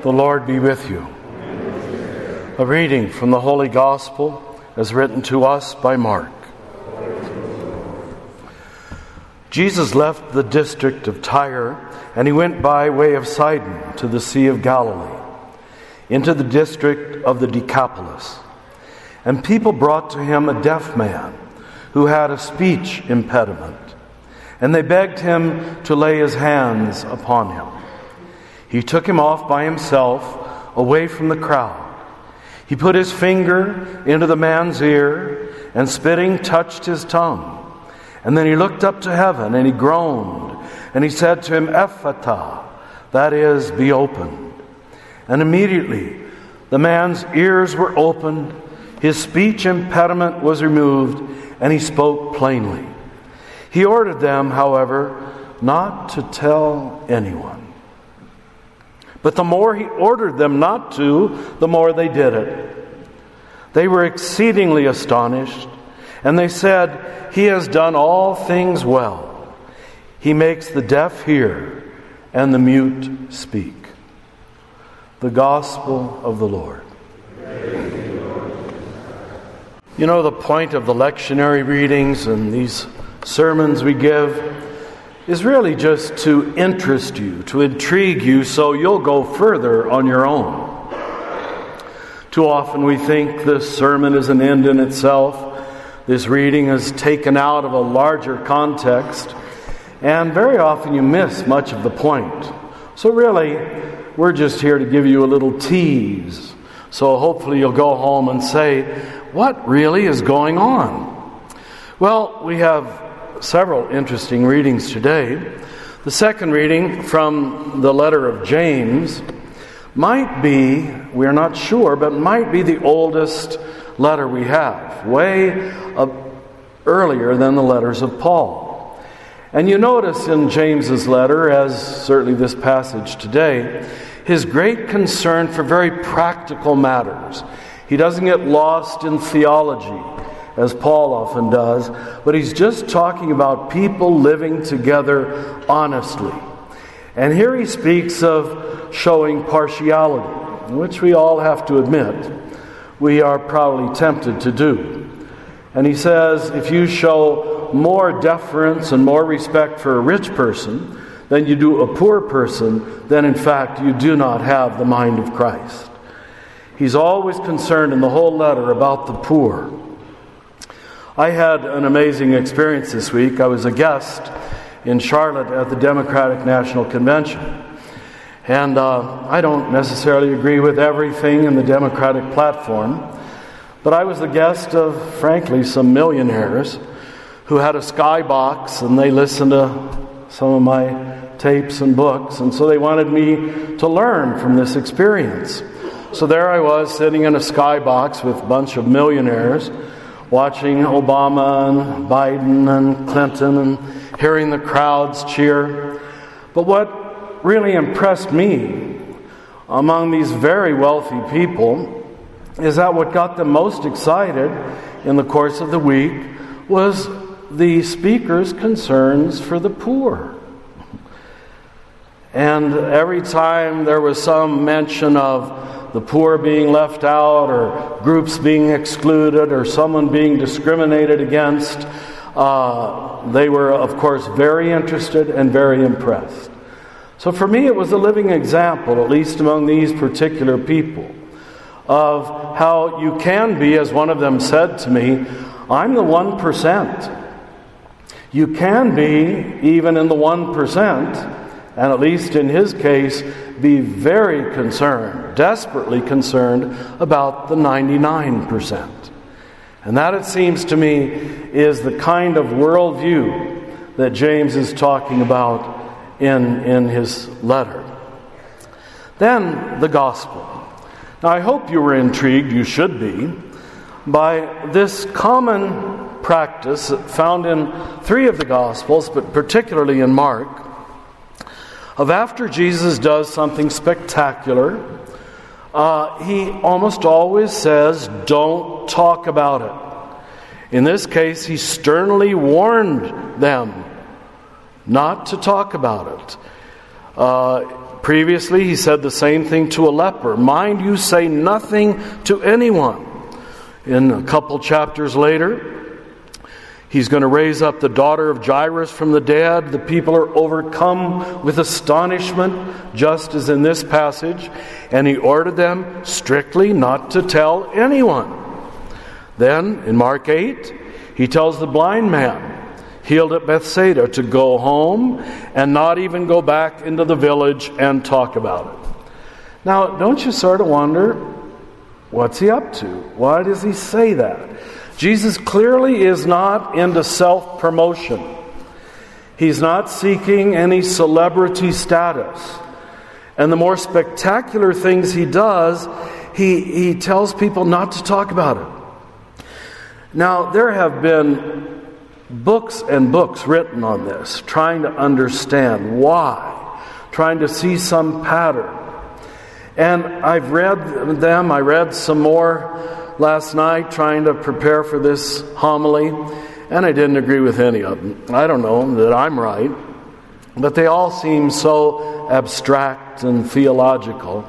The Lord be with you. A reading from the Holy Gospel as written to us by Mark. Jesus left the district of Tyre, and he went by way of Sidon to the Sea of Galilee, into the district of the Decapolis. And people brought to him a deaf man who had a speech impediment, and they begged him to lay his hands upon him. He took him off by himself, away from the crowd. He put his finger into the man's ear, and spitting touched his tongue. And then he looked up to heaven, and he groaned, and he said to him, Ephphatha, that is, be opened. And immediately the man's ears were opened, his speech impediment was removed, and he spoke plainly. He ordered them, however, not to tell anyone. But the more he ordered them not to, the more they did it. They were exceedingly astonished, and they said, He has done all things well. He makes the deaf hear and the mute speak. The Gospel of the Lord. You know, the point of the lectionary readings and these sermons we give is really just to interest you, to intrigue you so you'll go further on your own. Too often we think this sermon is an end in itself. This reading is taken out of a larger context, and very often you miss much of the point. So really, we're just here to give you a little tease. So hopefully you'll go home and say, what really is going on? Well, we have several interesting readings today. The second reading from the letter of James might be, we're not sure, but might be the oldest letter we have, way earlier than the letters of Paul. And you notice in James's letter, as certainly this passage today, his great concern for very practical matters. He doesn't get lost in theology, as Paul often does, but he's just talking about people living together honestly. And here he speaks of showing partiality, which we all have to admit we are probably tempted to do. And he says, if you show more deference and more respect for a rich person than you do a poor person, then in fact you do not have the mind of Christ. He's always concerned in the whole letter about the poor. I had an amazing experience this week. I was a guest in Charlotte at the Democratic National Convention. And I don't necessarily agree with everything in the Democratic platform, but I was the guest of, frankly, some millionaires who had a skybox, and they listened to some of my tapes and books, and so they wanted me to learn from this experience. So there I was, sitting in a skybox with a bunch of millionaires, watching Obama and Biden and Clinton and hearing the crowds cheer. But what really impressed me among these very wealthy people is that what got them most excited in the course of the week was the speaker's concerns for the poor. And every time there was some mention of the poor being left out or groups being excluded or someone being discriminated against, they were, of course, very interested and very impressed. So for me, it was a living example, at least among these particular people, of how you can be, as one of them said to me, I'm the 1%. You can be, even in the 1%, and at least in his case, be very concerned, desperately concerned about the 99%. And that, it seems to me, is the kind of worldview that James is talking about in his letter. Then, the gospel. Now, I hope you were intrigued, you should be, by this common practice found in 3 of the Gospels, but particularly in Mark, of after Jesus does something spectacular, he almost always says, don't talk about it. In this case, he sternly warned them not to talk about it. previously he said the same thing to a leper. Mind you, say nothing to anyone. In a couple chapters later, he's going to raise up the daughter of Jairus from the dead. The people are overcome with astonishment, just as in this passage. And he ordered them strictly not to tell anyone. Then, in Mark 8, he tells the blind man, healed at Bethsaida, to go home and not even go back into the village and talk about it. Now, don't you sort of wonder, what's he up to? Why does he say that? Jesus clearly is not into self-promotion. He's not seeking any celebrity status. And the more spectacular things he does, he tells people not to talk about it. Now, there have been books and books written on this, trying to understand why, trying to see some pattern. And I've read them. I read some more last night trying to prepare for this homily, and I didn't agree with any of them. I don't know that I'm right, but they all seem so abstract and theological.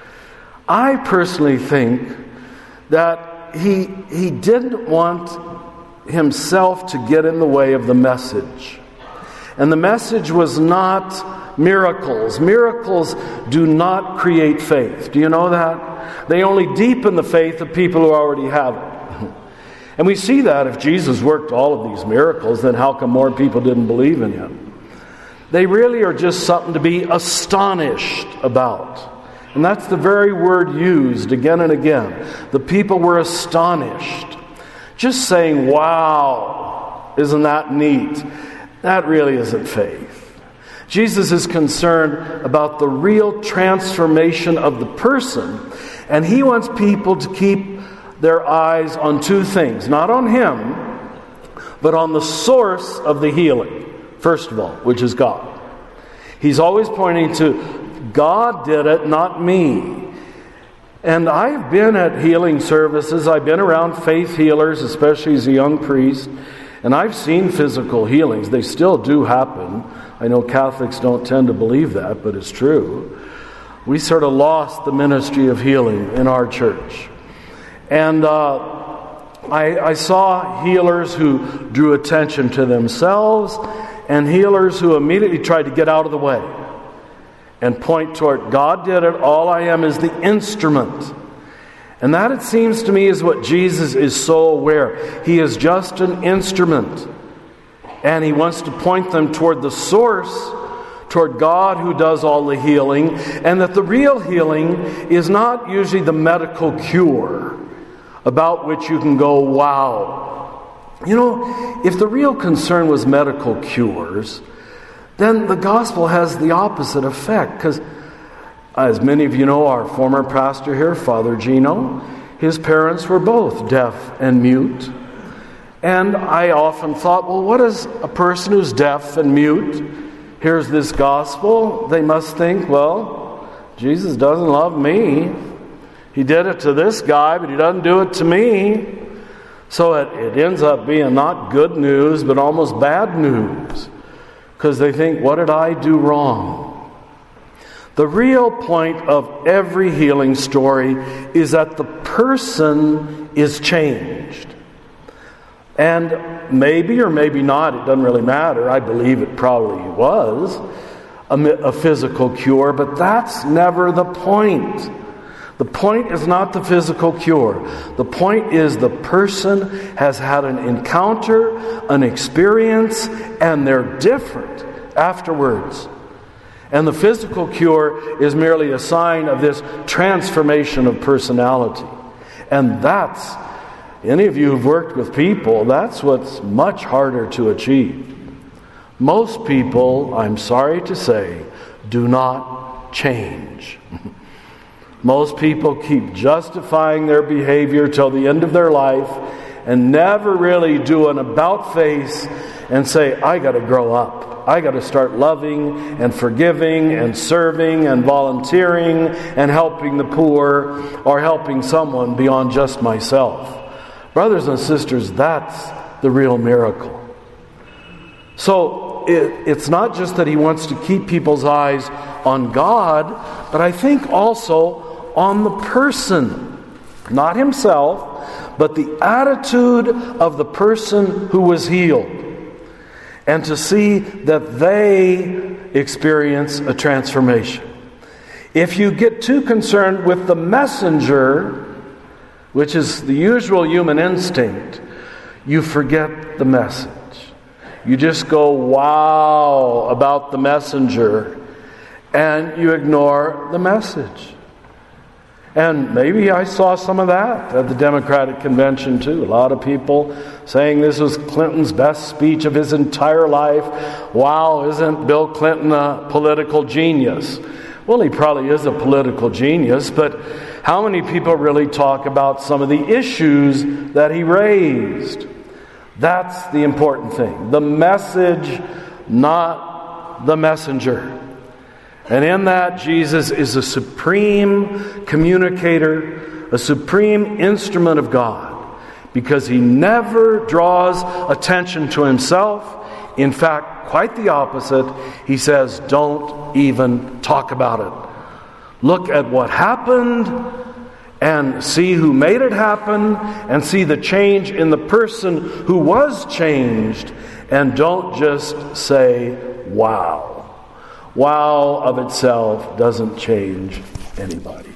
I personally think that he didn't want himself to get in the way of the message. And the message was not miracles. Miracles do not create faith. Do you know that? They only deepen the faith of people who already have it. And we see that if Jesus worked all of these miracles, then how come more people didn't believe in him? They really are just something to be astonished about. And that's the very word used again and again. The people were astonished. Just saying, wow, isn't that neat? That really isn't faith. Jesus is concerned about the real transformation of the person. And he wants people to keep their eyes on two things. Not on him, but on the source of the healing. First of all, which is God. He's always pointing to God did it, not me. And I've been at healing services. I've been around faith healers, especially as a young priest. And I've seen physical healings. They still do happen. I know Catholics don't tend to believe that, but it's true. We sort of lost the ministry of healing in our church. And I saw healers who drew attention to themselves and healers who immediately tried to get out of the way and point toward, God did it, all I am is the instrument. And that, it seems to me, is what Jesus is so aware. He is just an instrument. And he wants to point them toward the source, toward God who does all the healing, and that the real healing is not usually the medical cure about which you can go, wow. You know, if the real concern was medical cures, then the gospel has the opposite effect. Because, as many of you know, our former pastor here, Father Gino, his parents were both deaf and mute. And I often thought, well, what is a person who's deaf and mute hears this gospel? They must think, well, Jesus doesn't love me. He did it to this guy, but he doesn't do it to me. So it ends up being not good news, but almost bad news. Because they think, what did I do wrong? The real point of every healing story is that the person is changed. And maybe or maybe not, it doesn't really matter. I believe it probably was a physical cure, but that's never the point. The point is not the physical cure. The point is the person has had an encounter, an experience, and they're different afterwards. And the physical cure is merely a sign of this transformation of personality. And that's, any of you who've worked with people, that's what's much harder to achieve. Most people, I'm sorry to say, do not change. Most people keep justifying their behavior till the end of their life and never really do an about face and say, I got to grow up. I got to start loving and forgiving and serving and volunteering and helping the poor or helping someone beyond just myself. Brothers and sisters, that's the real miracle. So it's not just that he wants to keep people's eyes on God, but I think also on the person. Not himself, but the attitude of the person who was healed. And to see that they experience a transformation. If you get too concerned with the messenger, which is the usual human instinct, you forget the message. You just go, wow, about the messenger, and you ignore the message. And maybe I saw some of that at the Democratic Convention too. A lot of people saying this was Clinton's best speech of his entire life. Wow, isn't Bill Clinton a political genius? Well, he probably is a political genius, but how many people really talk about some of the issues that he raised? That's the important thing. The message, not the messenger. And in that, Jesus is a supreme communicator, a supreme instrument of God, because he never draws attention to himself. In fact, quite the opposite. He says, don't even talk about it. Look at what happened and see who made it happen and see the change in the person who was changed, and don't just say, wow. Wow of itself doesn't change anybody.